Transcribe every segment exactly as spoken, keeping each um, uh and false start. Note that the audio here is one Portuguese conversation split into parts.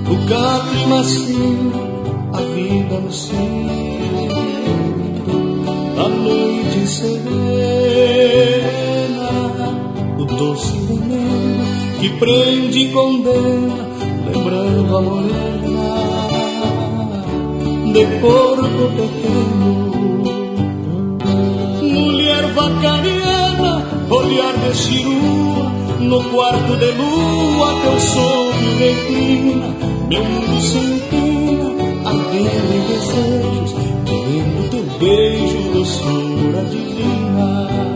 o catre macio, a vida no cinto, a noite serena, o doce veneno que prende e condena, lembrando a morena de corpo pequeno. Mulher vacariana, olhar de chirua, no quarto de lua teu sonho reclina, meu mundo se empina, ardendo em desejos, querendo teu beijo, doçura divina.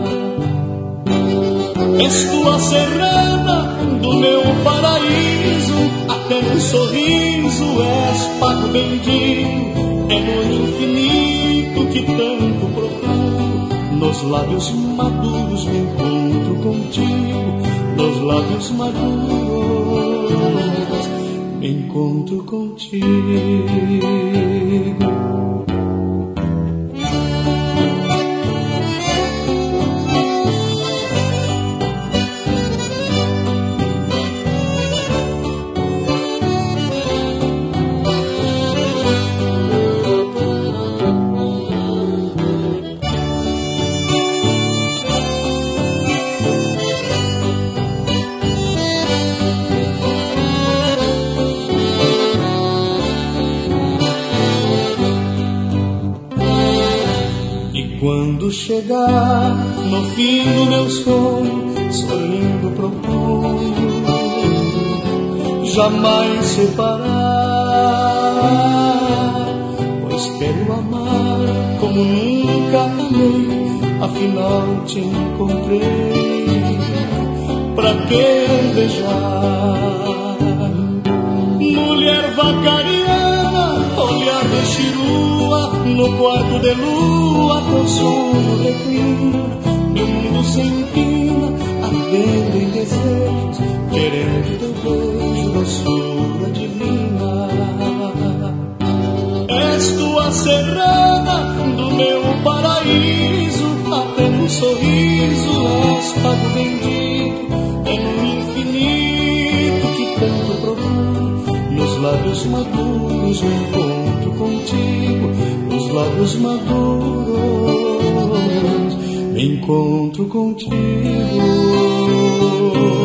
És tu a serrana do meu paraíso, até no sorriso és pago bendito, é no infinito que tanto procuro, nos lábios maduros me encontro contigo, nos lábios maduros me encontro contigo. Quando chegar no fim do meu sonho, sorrindo proponho jamais separar, pois quero amar como nunca amei, afinal te encontrei, pra que beijar? Mulher vacariana, olhar de chirua, no quarto de lua teu sonho reclina, meu mundo se empina, ardendo em desejos, querendo teu beijo, doçura divina. És tu a serrana do meu paraíso, até no sorriso és pago bendito, é no infinito que tanto procuro, nos lábios maduros me encontro contigo, nos lábios maduros me encontro contigo.